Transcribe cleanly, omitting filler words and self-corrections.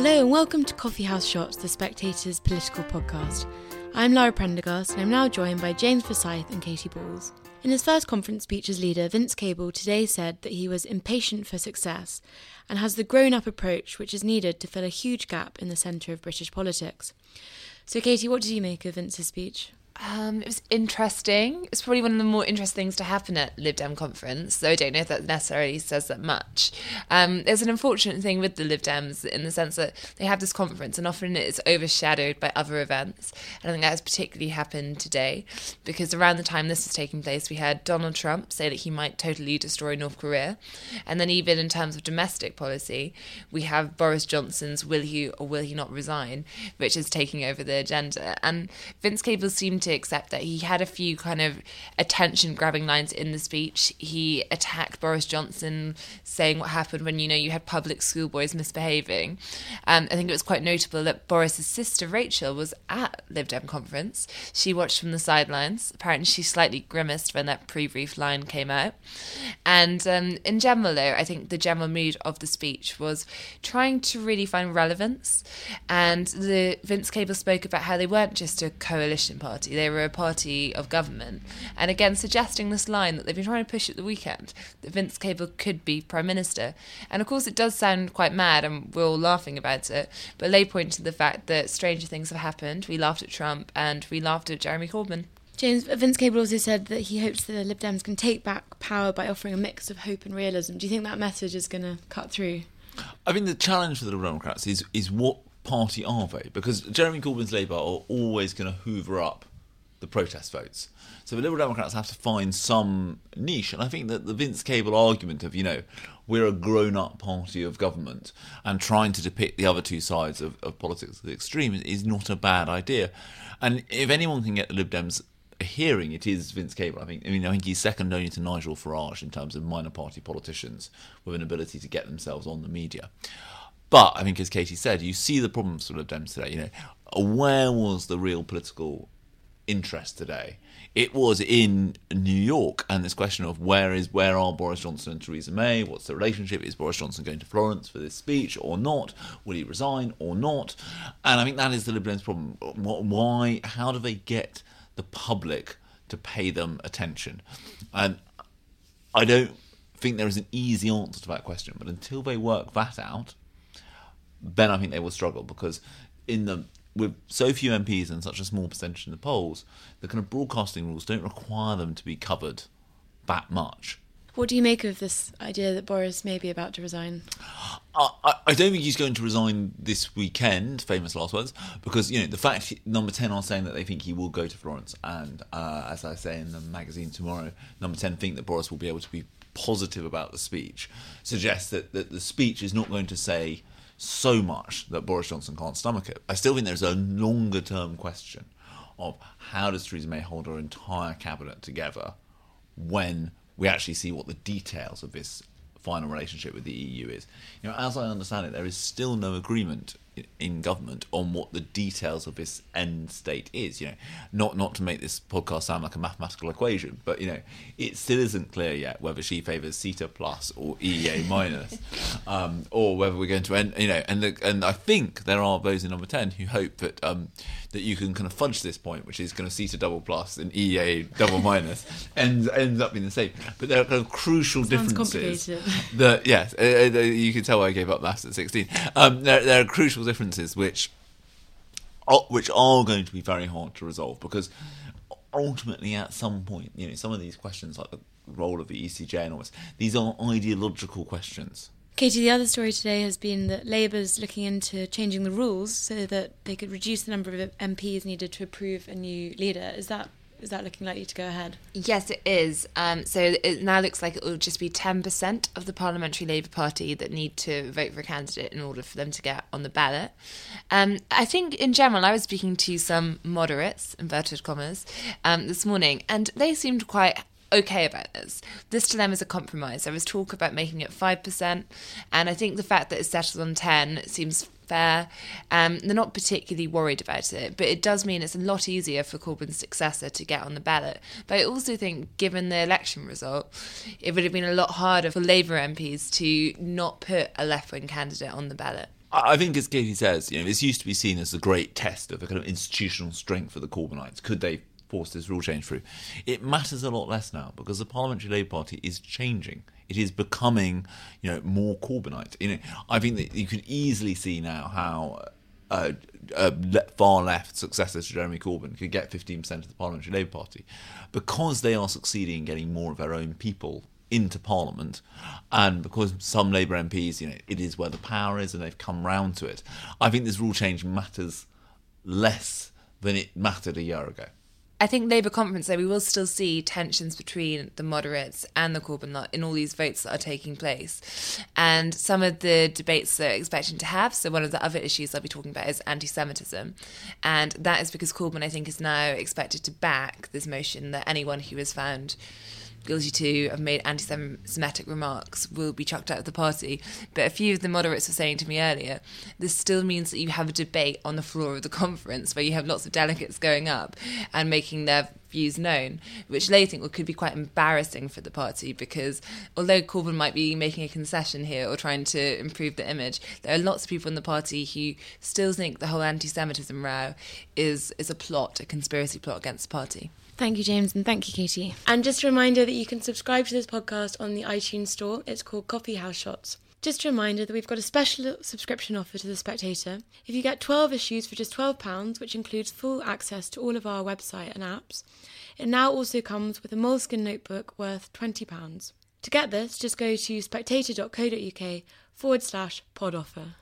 Hello and welcome to Coffee House Shots, the Spectator's political podcast. I'm Lara Prendergast and I'm now joined by James Forsyth and Katy Balls. In his first conference speech as leader, Vince Cable today said that he was impatient for success and has the grown-up approach which is needed to fill a huge gap in the centre of British politics. So Katy, what did you make of Vince's speech? It was interesting. It's probably one of the more interesting things to happen at Lib Dem conference, though I don't know if that necessarily says that much. There's an unfortunate thing with the Lib Dems in the sense that they have this conference and often it's overshadowed by other events. And I think that has particularly happened today because around the time this was taking place, we had Donald Trump say that he might totally destroy North Korea. And then even in terms of domestic policy, we have Boris Johnson's will he or will he not resign, which is taking over the agenda. And Vince Cable seemed to accept that. He had a few kind of attention-grabbing lines in the speech. He attacked Boris Johnson, saying what happened when, you had public schoolboys misbehaving. I think it was quite notable that Boris's sister, Rachel, was at Lib Dem conference. She watched from the sidelines. Apparently she slightly grimaced when that pre-brief line came out. And in general, though, I think the general mood of the speech was trying to really find relevance. And Vince Cable spoke about how they weren't just a coalition party. They were a party of government. And again, suggesting this line that they've been trying to push at the weekend, that Vince Cable could be Prime Minister. And of course, it does sound quite mad and we're all laughing about it. But they point to the fact that stranger things have happened. We laughed at Trump and we laughed at Jeremy Corbyn. James, Vince Cable also said that he hopes the Lib Dems can take back power by offering a mix of hope and realism. Do you think that message is going to cut through? I think the challenge for the Liberal Democrats is what party are they? Because Jeremy Corbyn's Labour are always going to hoover up the protest votes. So the Liberal Democrats have to find some niche. And I think that the Vince Cable argument of, we're a grown-up party of government and trying to depict the other two sides of politics at the extreme is not a bad idea. And if anyone can get the Lib Dems a hearing, it is Vince Cable. I think he's second only to Nigel Farage in terms of minor party politicians with an ability to get themselves on the media. But I think, as Katy said, you see the problems for Lib Dems today. Where was the real political interest today? It was in New York, and this question of where are Boris Johnson and Theresa May? What's the relationship? Is Boris Johnson going to Florence for this speech or not? Will he resign or not? And I think that is the Lib Dems' problem. Why? How do they get the public to pay them attention? And I don't think there is an easy answer to that question, but until they work that out, then I think they will struggle, because with so few MPs and such a small percentage in the polls, the kind of broadcasting rules don't require them to be covered that much. What do you make of this idea that Boris may be about to resign? I don't think he's going to resign this weekend, famous last words, because, the fact Number 10 are saying that they think he will go to Florence, and as I say in the magazine tomorrow, Number 10 think that Boris will be able to be positive about the speech, suggests that the speech is not going to say so much that Boris Johnson can't stomach it. I still think there's a longer term question of how does Theresa May hold her entire cabinet together when we actually see what the details of this final relationship with the EU is. As I understand it, there is still no agreement in government on what the details of this end state is. Not to make this podcast sound like a mathematical equation, but it still isn't clear yet whether she favours CETA plus or EEA minus, or whether we're going to end. And I think there are those in Number 10 who hope that that you can kind of fudge this point, which is kind of CETA double plus and EEA double minus, ends up being the same. But there are kind of crucial differences. That yes, you can tell why I gave up maths at 16. There are crucial differences which are going to be very hard to resolve, because ultimately at some point, some of these questions like the role of the ECJ and all this, these are ideological questions. Katy, the other story today has been that Labour's looking into changing the rules so that they could reduce the number of MPs needed to approve a new leader. Is that looking likely to go ahead? Yes, it is. So it now looks like it will just be 10% of the Parliamentary Labour Party that need to vote for a candidate in order for them to get on the ballot. I think in general, I was speaking to some moderates, inverted commas, this morning, and they seemed quite okay about this. This to them is a compromise. There was talk about making it 5%, and I think the fact that it's settled on 10 seems fair. They're not particularly worried about it, but it does mean it's a lot easier for Corbyn's successor to get on the ballot. But I also think, given the election result, it would have been a lot harder for Labour MPs to not put a left-wing candidate on the ballot. I think, as Katie says, this used to be seen as a great test of the kind of institutional strength of the Corbynites. Could they force this rule change through? It matters a lot less now because the Parliamentary Labour Party is changing. It is becoming, more Corbynite. I think that you can easily see now how far left successors to Jeremy Corbyn could get 15% of the Parliamentary Labour Party because they are succeeding in getting more of their own people into Parliament, and because some Labour MPs, it is where the power is and they've come round to it. I think this rule change matters less than it mattered a year ago. I think Labour conference, though, we will still see tensions between the moderates and the Corbyn lot in all these votes that are taking place. And some of the debates they're expecting to have, so one of the other issues I'll be talking about is anti-Semitism. And that is because Corbyn, I think, is now expected to back this motion that anyone who is found guilty to have made anti-Semitic remarks will be chucked out of the party. But a few of the moderates were saying to me earlier, this still means that you have a debate on the floor of the conference where you have lots of delegates going up and making their views known, which they think could be quite embarrassing for the party, because although Corbyn might be making a concession here or trying to improve the image, there are lots of people in the party who still think the whole anti-Semitism row is a plot, a conspiracy plot against the party. Thank you, James, and thank you, Katie. And just a reminder that you can subscribe to this podcast on the iTunes store. It's called Coffee House Shots. Just a reminder that we've got a special subscription offer to The Spectator. If you get 12 issues for just £12, which includes full access to all of our website and apps, it now also comes with a Moleskine notebook worth £20. To get this, just go to spectator.co.uk/pod offer.